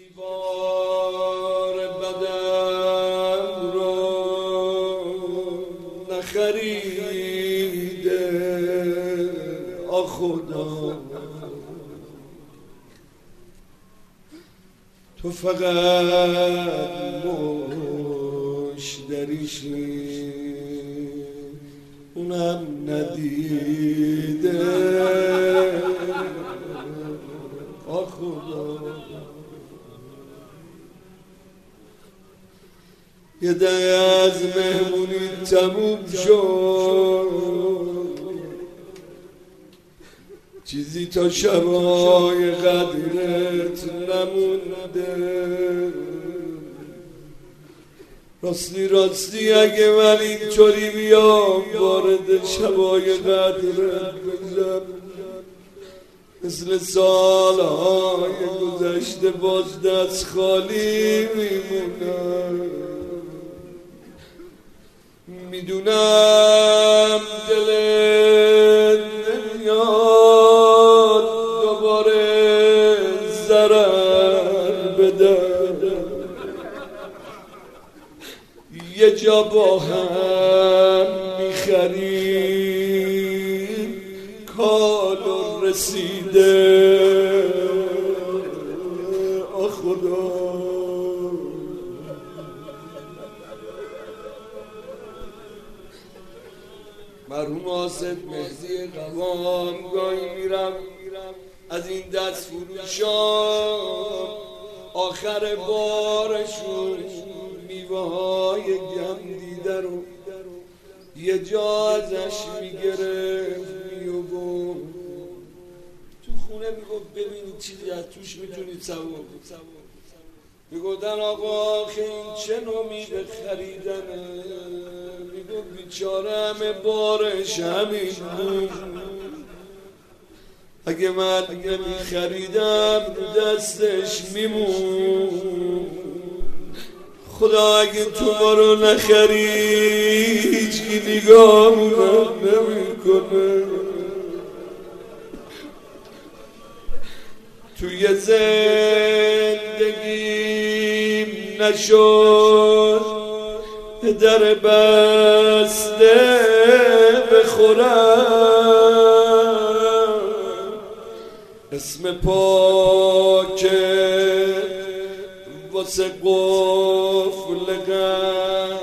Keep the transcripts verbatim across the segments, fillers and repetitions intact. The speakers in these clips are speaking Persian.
دیوار بدم رو نخریده آ خدا، تو فقط مشتریشی اونم ندیده آ خدا. یه ده از مهمونی تموم شد، چیزی تا شبای قدرت نمونده. راستی راستی اگه من اینطوری بیام وارد شبای قدرت بشم، مثل سالهای گذشته باز دست خالی میمونم. میدونم دلت نمیاد دوباره ضرر بدم، یه جا با هم میخریم کالو رسیده آ خدا. مرحوم آصف مهدی قوام گاهی میرم از این دست فروشان آخر بارشون میوه های گم دیده رو یه جا ازش میگرفت میوگم تو خونه میگفت ببینید چیزی از توش میتونید سوار میگفتن آقا آخه این چه نومی به خریدنه؟ میگفت بیچاره همه بارش همین بود، اگه من نمیخریدم رو دستش میمون. خدا اگه تو ما رو نخری هیچکی نگاهمونم نمیکنه. توی زندگیم نشد در بسته بخورم، اسم پاکه واسه قفل غم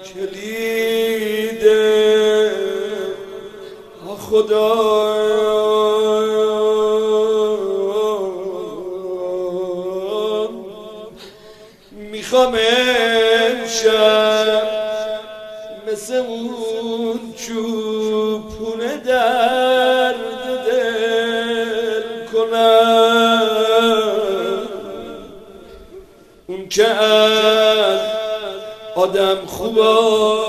کلیده آ خدا. میخوام امشب مثل اون چوپونه درد دل کنم، اون که از آدم خوبا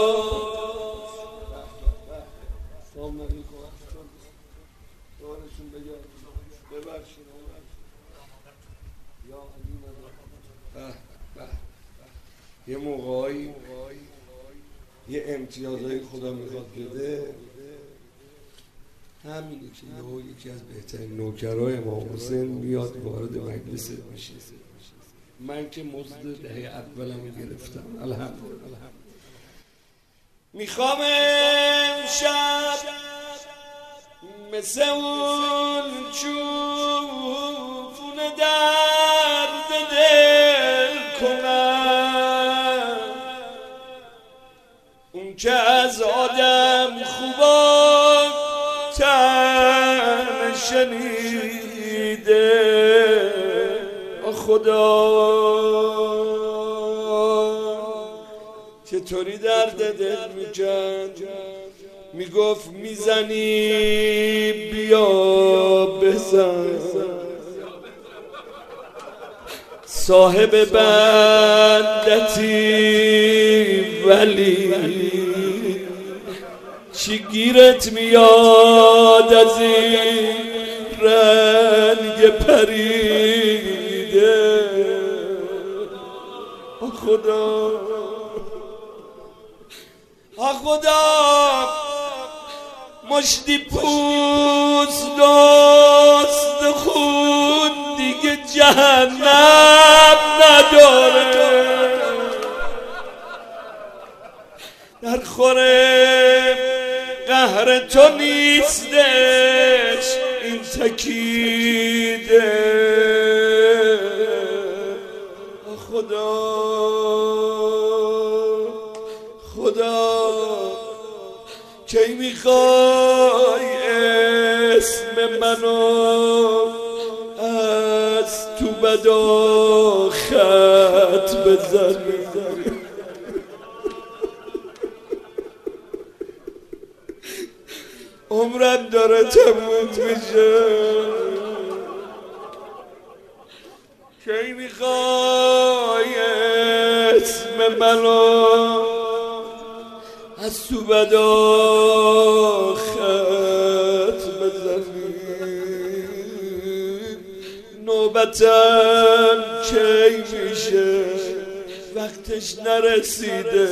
یه موقعی یه امتیازهای خدا میخواد بده، همینه که یکی از بهترین نوکرای امام حسین میاد وارد مجلس میشه. من که مزد دهه اولم گرفتم الحمدلله. میخوام امشب مثل اون چوفون درد دل کنم، اون که از آدم خوبا تن شنیده آ خدا. چطوری درد دل میکرد، میگفت میزنی بیا بزن، صاحب بندتی ولی چی گیرت میاد از این رنگ پریده آ خدا. آ خدا مشتی پوست دست خون دیگه جهنم عنبر قهر تو نیستش این تکیده خدا خدا کی میخوای اسم منو از تو بدا خط بزنی عمرم داره تموم میشه کی میخوای اسم منو از تو بدا خط بزنی نوبتم کی میشه وقتش نرسیده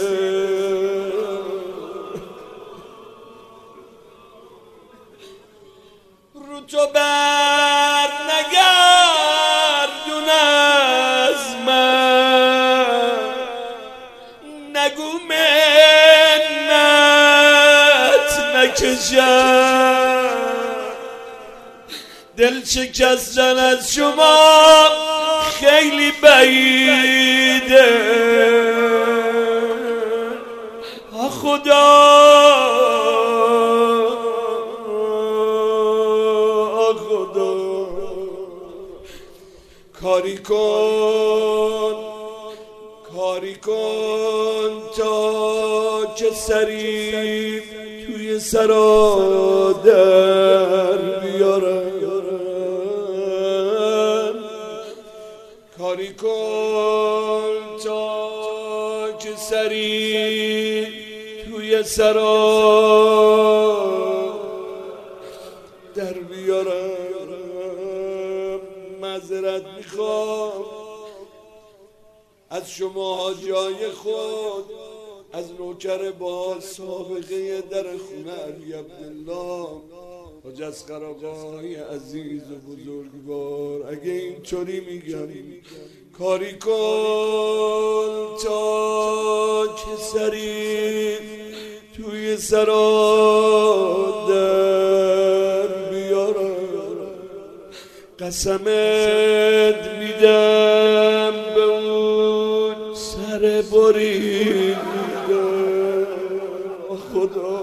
رو تو بر نگردون از من نگو منت نکشم دل شکستن از شما خیلی بعیده آ خدا کاری کن کاری کن تا که سری توی سرا در بیارم کاری کن تا که سری توی سرا در بیارم معذرت میخوام از شما جای خود از نوکر با سابقه در خونه علی عبدالله حاج اصغرآقای عزیز و بزرگوار اگه اینطوری میگم کاری کن تا که سری توی سرا در بیارم قسمت میدم به اون سر بریده خدا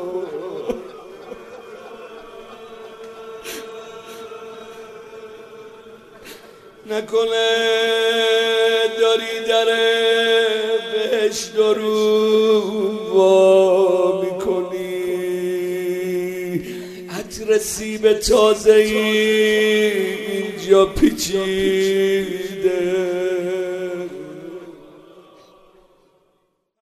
نکنه داری در بهشت رو وا میکنی عطر سیب تازه‌ای اینجا پیچی